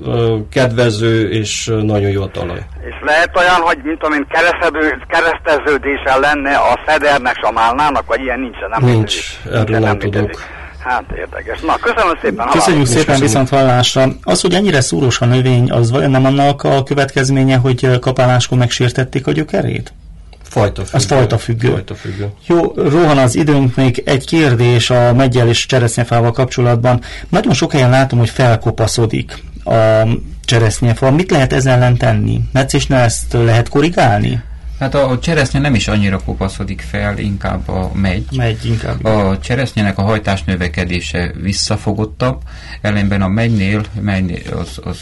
kedvező és nagyon jó a talaj. És lehet olyan, hogy mint amint kereszteződése lenne a szedernek, a málnának, vagy ilyen nincsen? Nem Nincs, erről nem tudok. Hát érdekes. Na, köszönöm szépen. Köszönjük szépen, köszönjük. Viszont hallásra. Az, hogy ennyire szúrós a növény, az vajon nem annak a következménye, hogy kapáláskor megsértették a gyökerét? Fajta függő. Az fajta függő. Fajta függő. Jó, rohan az időnk, még egy kérdés a meggyel és cseresznyefával kapcsolatban. Nagyon sok helyen látom, hogy felkopaszodik a cseresznyefal. Mit lehet ezzel ellen tenni? Metszésnél ezt lehet korrigálni? Hát a cseresznye nem is annyira kopaszodik fel, inkább a megy. Megy inkább. A cseresznyének a hajtás növekedése visszafogottabb, ellenben a megynél, megynél az, az,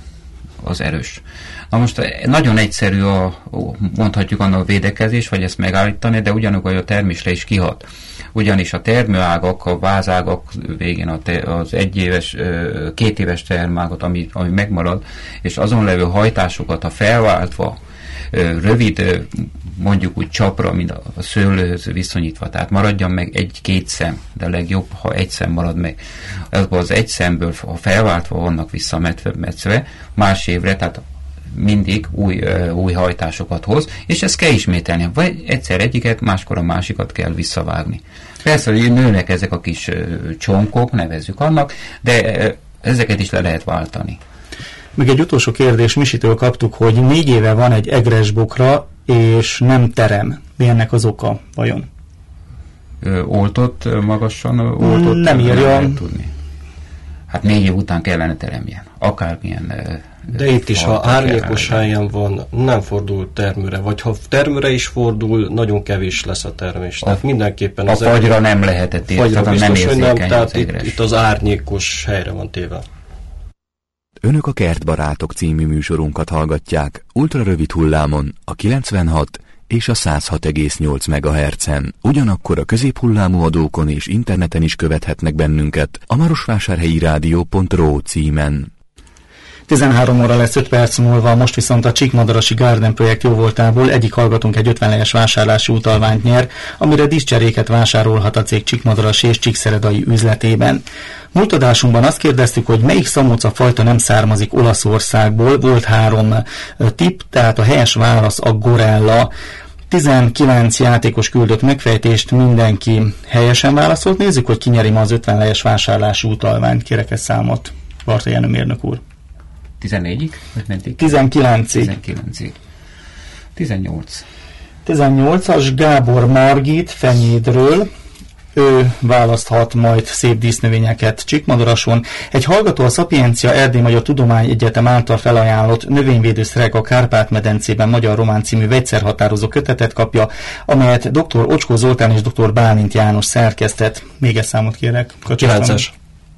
az erős. Na most nagyon egyszerű a, mondhatjuk annak a védekezés, vagy ezt megállítani, de ugyanakkor a termésre is kihat. Ugyanis a termőágak, a vázágak végén a te, az egyéves, két éves termágat, ami, ami megmarad, és azon levő hajtásokat, ha felváltva, rövid, mondjuk úgy csapra, mint a szőlőhöz viszonyítva, tehát maradjon meg egy-két szem, de legjobb, ha egy szem marad meg. Az egy szemből, ha felváltva vannak visszametszve, más évre, tehát mindig új, új hajtásokat hoz, és ezt kell ismételni. Vagy egyszer egyiket, máskor a másikat kell visszavágni. Persze, hogy nőnek ezek a kis csonkok, nevezzük annak, de ezeket is le lehet váltani. Még egy utolsó kérdés, Misitől kaptuk, hogy négy éve van egy egres bokra, és nem terem. Mi ennek az oka, vajon? Ö, oltott, magasan oltott? Nem írja. Nem tudni. Hát négy év után kellene teremjen. Akármilyen... De itt is, ha árnyékos helyen van, nem fordul termőre, vagy ha termőre is fordul, nagyon kevés lesz a termés. A, tehát mindenképpen a az fagyra nem lehetett érteni, fagyra biztos, nem hogy nem, tehát az itt, itt az árnyékos helyre van téve. Önök a Kertbarátok című műsorunkat hallgatják ultrarövid hullámon a kilencvenhat és a száz hat egész nyolc megahertzen. Ugyanakkor a középhullámú adókon és interneten is követhetnek bennünket a marosvásárhelyi rádió pont ro címen. tizenhárom óra lesz öt perc múlva, most viszont a Csíkmadarasi Garden projekt jóvoltából egyik hallgatónk egy ötvenlejes vásárlási utalványt nyer, amire díszcseréket vásárolhat a cég Csíkmadarasi és Csíkszeredai üzletében. Múlt adásunkban azt kérdeztük, hogy melyik szamóca fajta nem származik Olaszországból, volt három tipp, tehát a helyes válasz a gorella. tizenkilenc játékos küldött megfejtést, mindenki helyesen válaszolt. Nézzük, hogy ki nyeri ma az ötvenlejes vásárlási utalványt. Kérek ezt számot, Barta Jenő mérnök úr. tizennégyig? tizenkilencig. tizenkilencig. tizennyolc. tizennyolcas Gábor Margit Fenyédről. Ő választhat majd szép dísznövényeket Csíkmadarason. Egy hallgató a Szapiencia Erdély Magyar Tudományegyetem által felajánlott növényvédőszerek a Kárpát-medencében magyar-román című vegyszerhatározó kötetet kapja, amelyet dr. Ocskó Zoltán és dr. Bálint János szerkesztett. Még egy számot kérek. kilences.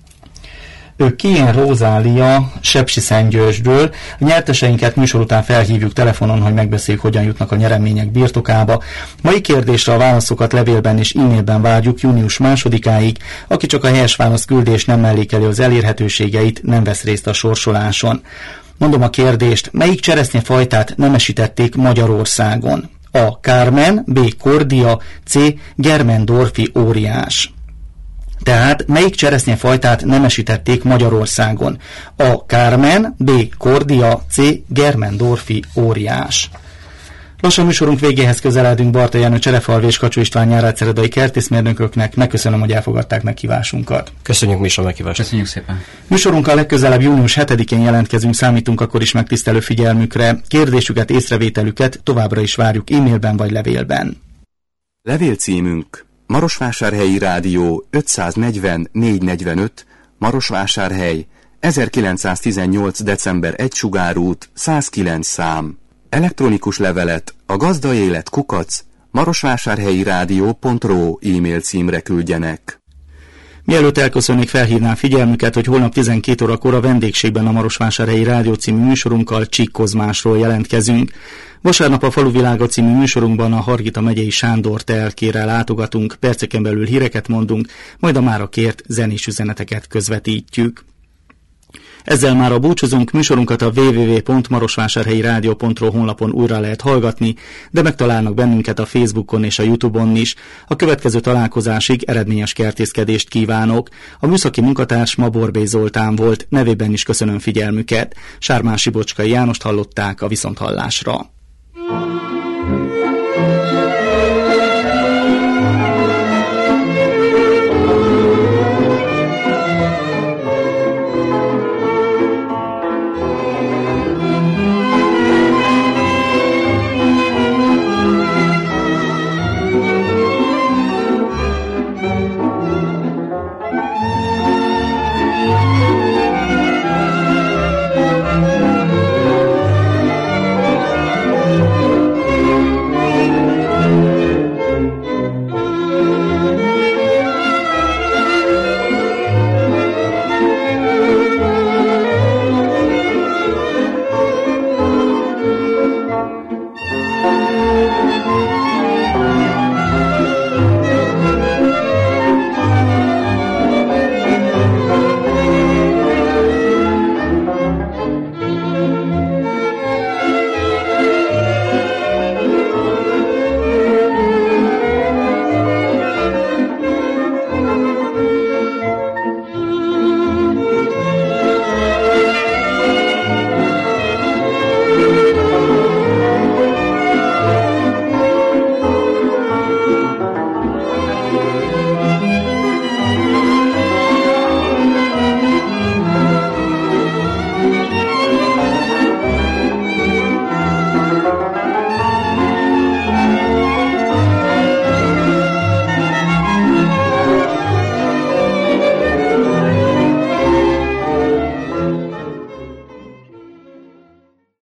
Kien Rózália Sepsiszentgyörgyről. A nyerteseinket műsor után felhívjuk telefonon, hogy megbeszéljük, hogyan jutnak a nyeremények birtokába. Mai kérdésre a válaszokat levélben és e-mailben várjuk június másodikáig. Aki csak a helyes válasz küldés nem mellékeli az elérhetőségeit, nem vesz részt a sorsoláson. Mondom a kérdést, melyik cseresznyefajtát nemesítették Magyarországon? A. Carmen, B. Cordia, C. Germendorfi óriás. Tehát melyik cseresznyefajtát nemesítették Magyarországon? A. Carmen, B. Cordia, C. Germendorfi óriás. Lassan műsorunk végéhez közeledünk. Barta Jenő, Cserefalvi és Kacsó István nyárád-szeredai kertészmérnököknek. Megköszönöm, hogy elfogadták meghívásunkat. Köszönjük mi is a meghívást. Köszönjük szépen. Műsorunkkal legközelebb június hetedikén jelentkezünk, számítunk akkor is megtisztelő figyelmükre. Kérdésüket, észrevételüket továbbra is várjuk e-mailben vagy levélben. Levélcímünk Marosvásárhelyi Rádió ötszáznegyven négyszáznegyvenöt, Marosvásárhely, ezerkilencszáztizennyolc. december egy Sugárút, száz kilenc szám. Elektronikus levelet a gazdaélet kukac marosvásárhelyi rádió pont ro e-mail címre küldjenek. Mielőtt elköszönnék, felhívnám figyelmüket, hogy holnap tizenkét órakor a vendégségben a Marosvásárhelyi Rádió című műsorunkkal Csík Kozmásról jelentkezünk. Vasárnap a Faluvilága című műsorunkban a Hargita megyei Sándor telkére látogatunk, perceken belül híreket mondunk, majd a mára kért zenés üzeneteket közvetítjük. Ezzel már a búcsúzunk, műsorunkat a double-u double-u double-u pont marosvásárhelyi rádió pont ru honlapon újra lehet hallgatni, de megtalálnak bennünket a Facebookon és a YouTube-on is. A következő találkozásig eredményes kertészkedést kívánok. A műszaki munkatárs ma Borbély Zoltán volt, nevében is köszönöm figyelmüket. Sármási Bocskai Jánost hallották, a viszonthallásra.